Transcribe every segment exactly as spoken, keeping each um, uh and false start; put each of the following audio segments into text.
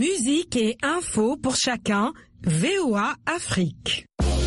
Musique et info pour chacun, V O A Afrique.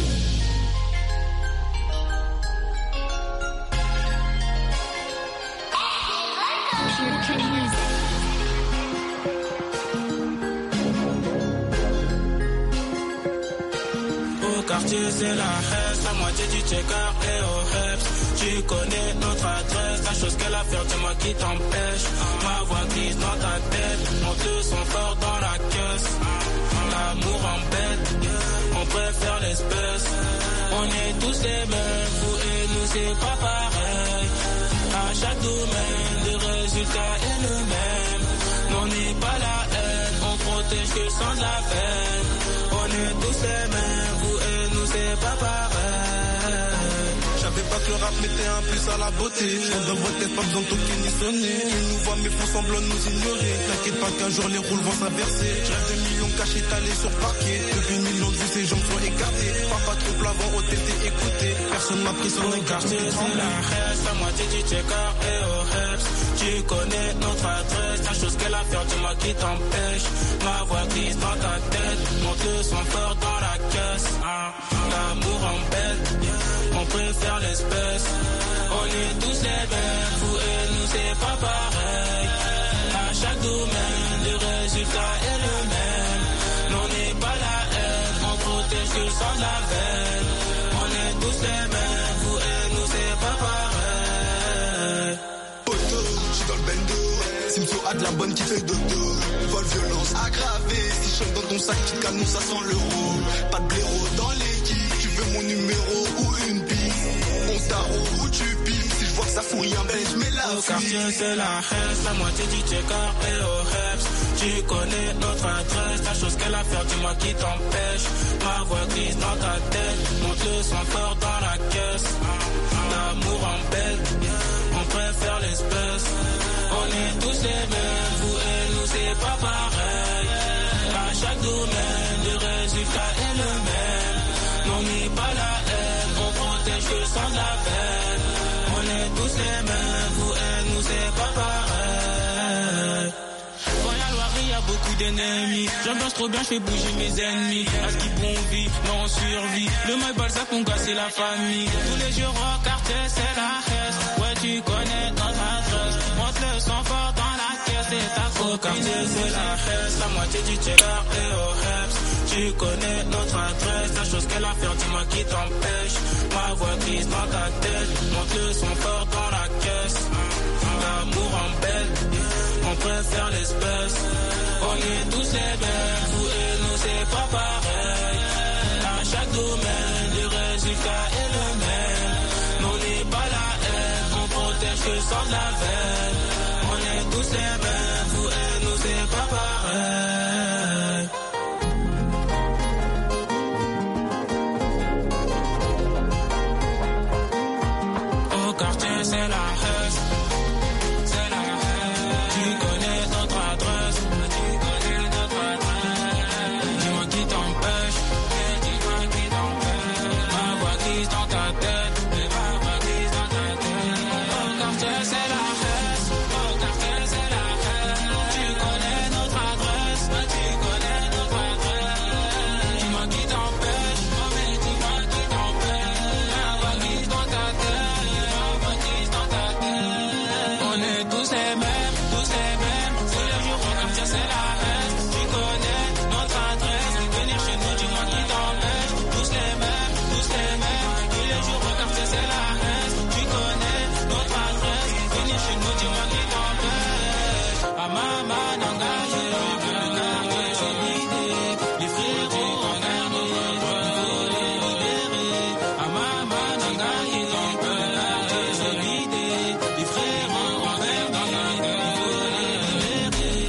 Au quartier c'est la haine, la moitié du checker et au reps. Tu connais notre adresse, la chose qu'elle a fait, dis-moi qui t'empêche. Ma voix glisse dans ta tête, monte le son fort dans la caisse. L'amour embête, on préfère l'espèce. On est tous les mêmes, vous et nous c'est pas pareil. À chaque domaine, le résultat est le même. On n'est pas la haine, on protège que le sang de la veine. On est tous les mêmes, vous et nous c'est pas pareil. J'avais pas que le rap mettait un plus à la beauté. On dans votre tête, pas besoin de toquer ni sonner. Ils nous voient mais font semblant de nous ignorer. T'inquiète pas qu'un jour les roules vont s'inverser. Je rêve de millions cachés talés sur parquet. Depuis une million de vues, ces jambes sont écartées. Papa trop plavant, au T T écouté. Personne m'a pris sur un quartier. C'est la reste, la moitié du checker et au reps. Tu connais notre adresse, la chose qu'elle a fait, dis-moi qui t'empêche. Ma voix glisse dans ta tête, monte le son fort dans la caisse. L'amour embête, on préfère l'espèce. On est tous les mêmes, vous et nous c'est pas pareil. À chaque domaine, le résultat est le même. On n'est pas la haine, on protège que le sang de la veine. On est tous les mêmes, vous et nous c'est pas pareil. Poto, j'suis dans le bendo. Simso a de la bonne petite feuille d'auto. Vol, violence aggravée. Si je chante dans ton sac, tu te calmes, ça sent l'euro. Pas de blaireau dans l'équipe. Tu veux mon numéro ou une bise? On t'arrête ou tu piques. Si je vois que ça fout rien, ben je mets la Au quartier c'est la haine, la moitié du checker et au reps. Tu connais notre adresse, la chose qu'elle a fait, dis-moi qui t'empêche. Ma voix glisse dans ta tête, monte le son fort dans la caisse. L'amour embête, on préfère l'espèce. On est tous les mêmes, vous et nous c'est pas pareil. À chaque domaine, le résultat est le même. On n'est pas la haine, on protège que le sang de la veine. On est tous les mêmes, vous et nous c'est pas pareil. Quand y'a Loirie, y'a beaucoup d'ennemis. J'ambiance trop bien, j'fais bouger mes ennemis. À ce qui bon vie, mais on survit. Le mail balsac, on casse la famille. Tous les jours au quartier, c'est la haine. Ouais, tu connais notre adresse. Monte le son fort dans la caisse, c'est ta faute. Au quartier, c'est la haine, la moitié du checker et au reps. Tu connais notre adresse, la chose qu'elle a fait, dis-moi qui t'empêche. Ma voix glisse dans ta tête, monte le son fort dans la caisse. L'amour embête, on préfère l'espèce. On est tous les mêmes, vous et nous c'est pas pareil. À chaque domaine, le résultat est le même. On n'est pas la haine, on protège que le sang de la veine. On est tous les mêmes, vous et nous c'est pas pareil. Au quartier c'est la haine, c'est la haine. Tu connais notre adresse, tu connais notre adresse. Dis-moi qui t'empêche, dis-moi qui t'empêche. Ma voix glisse dans ta tête, ma voix glisse dans ta tête. Au quartier c'est la haine, au quartier c'est la haine. Tu connais notre adresse, tu connais notre adresse. Dis-moi qui t'empêche, oh mais dis-moi qui t'empêche. Ma voix glisse dans ta tête, ma voix glisse dans ta tête. On est tous les mêmes, tous les mêmes. Tous les jours au quartier c'est la haine. Tu connais notre adresse, venir chez nous, dis-moi qui t'empêche. Tous les mêmes, tous les mêmes. Tous les jours au quartier c'est la haine. Tu connais notre adresse, venir chez nous, dis-moi qui t'empêche. Ah maman, n'engagez, n'engagez, j'ai l'idée. Les frérots, regardez, il faut les libérer. Ah maman, n'engagez, n'engagez, j'ai l'idée. Les frérots, regardez, il faut les libérer.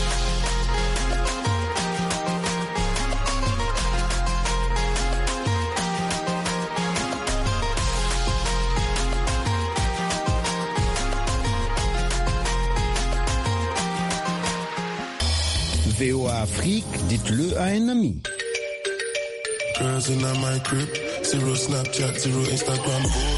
V O A Afrique, dites-le à un ami. Girls in my crib, zero Snapchat, zero Instagram.